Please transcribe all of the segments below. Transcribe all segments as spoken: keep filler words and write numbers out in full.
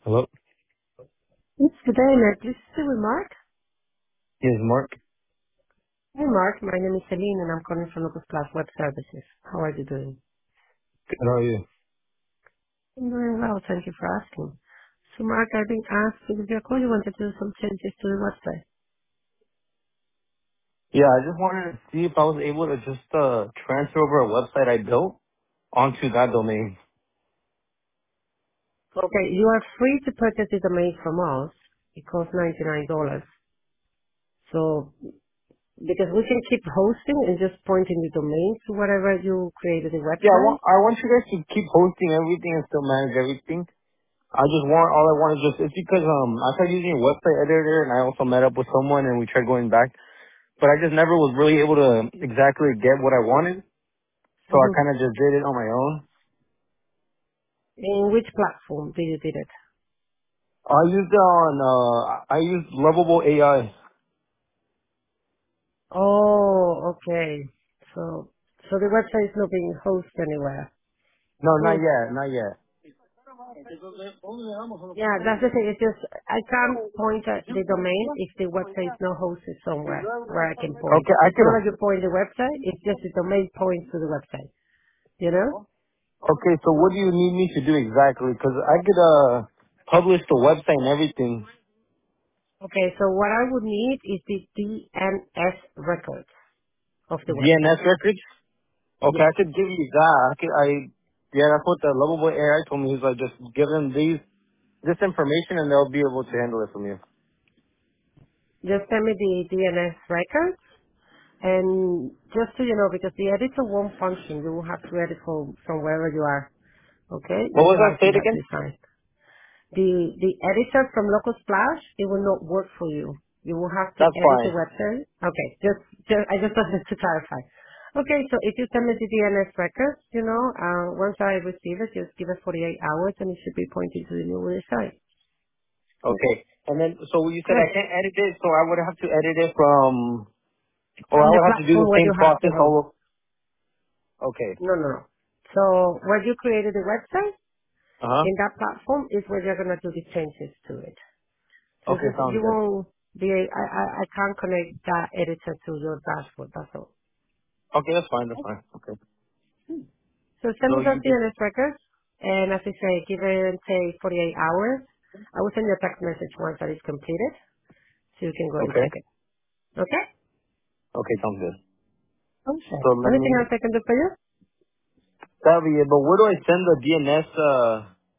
Hello? It's good day, Matt. This is with Mark. Yes, Mark. Hi, Mark. My name is Celine, and I'm calling from Locus Plus Web Services. How are you doing? Good, how are you? I'm doing well. Thank you for asking. So, Mark, I've been asked to give you a call. You wanted to do some changes to the website. Yeah, I just wanted to see if I was able to just uh transfer over a website I built onto that domain. Okay, you are free to purchase the domain from us. It costs ninety-nine dollars. So, because we can keep hosting and just pointing the domain to whatever you created the Yeah, I website. want I want you guys to keep hosting everything and still manage everything. I just want all I want is just it's because um I tried using a website editor and I also met up with someone and we tried going back, but I just never was really able to exactly get what I wanted, so I Mm-hmm. kind of just did it on my own. In which platform did you did it? I used it on uh I used Lovable A I. Oh, okay. So, so the website is not being hosted anywhere. No, not Hmm. yet, not yet. Yeah, that's the thing. It's just I can't point at the domain if the website is not hosted somewhere where I can point. Okay, I It's could not like you point the website. It's just the domain points to the website. You know? Okay, so what do you need me to do exactly? Because I could uh publish the website and everything. Okay. So what I would need is the D N S records of the D N S website. records? Okay, Yes. I could give you that. I could, I, yeah, that's what the Lovable A I told me. He's like, just give them these, this information and they'll be able to handle it from you. Just send me the D N S records. And just so you know, because the editor won't function, you will have to edit from, from wherever you are. Okay? What was that? Say Utilizing it that again? design. The the editor from Local Splash, it will not work for you. You will have to That's edit the fine. website. Okay, just, just I just wanted to clarify. Okay, so if you send me the D N S records, you know, uh, once I receive it, just give it forty-eight hours and it should be pointing to the new website. Okay? Okay. And then, so you said Good. I can't edit it, so I would have to edit it from, or I From the would have to do platform the where same you have the process host. all Okay. No, no, no. So where you created the website, Uh-huh. in that platform is where you're going to do the changes to it. So Okay, just, sounds you good. won't be, I, I, I can't connect that editor to your dashboard, that's all. Okay, that's fine, that's Okay. fine. Okay. So send So me those you just, D N S records, and as I say, give it, say, forty-eight hours. I will send you a text message once that is completed, so you can go and okay. check it. Okay? Okay, sounds good. Okay. So let Anything me, else I can do for you? that'll be it. But where do I send the D N S? Uh,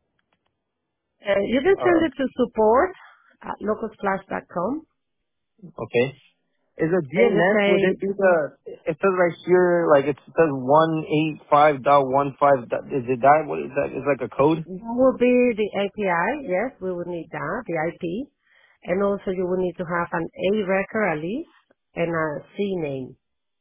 Uh, you can send uh, it to support at localsplash dot com, okay. Is the and just D N S, would say, it be the, it says right here, like it says one eighty-five dot one five. dot- Is it that? What is that? Is like a code? that will be the A P I. Yes, we would need that, the I P. And also you will need to have an A record at least, and a C name.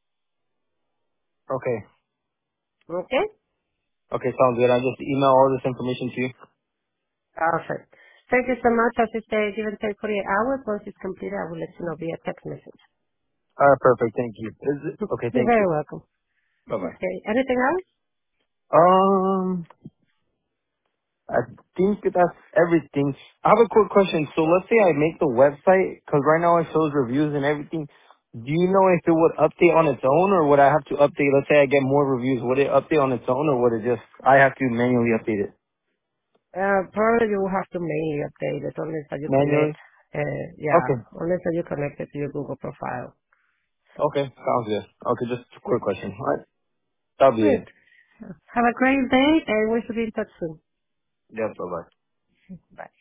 Okay. Okay? Okay, sounds good. I just email all this information to you. Perfect. Thank you so much. As I say, give and take forty-eight hours. Once it's completed, I will let you know via text message. Alright, perfect. Thank you. Is it, okay, You're thank you. very welcome. Bye bye. Okay. Anything else? Um, I think that's everything. I have a quick question. So let's say I make the website, because right now it shows reviews and everything. Do you know if it would update on its own, or would I have to update? Let's say I get more reviews. Would it update on its own, or would it just, I have to manually update it? Uh, probably you will have to mainly update it unless that you connect. Manually? Uh, yeah, Okay. unless that you connect it to your Google profile. So, Okay. Sounds good. Okay, just a quick okay. question. All right. That'll be Good. it. Have a great day, and we should be in touch soon. Yep, bye-bye. Bye.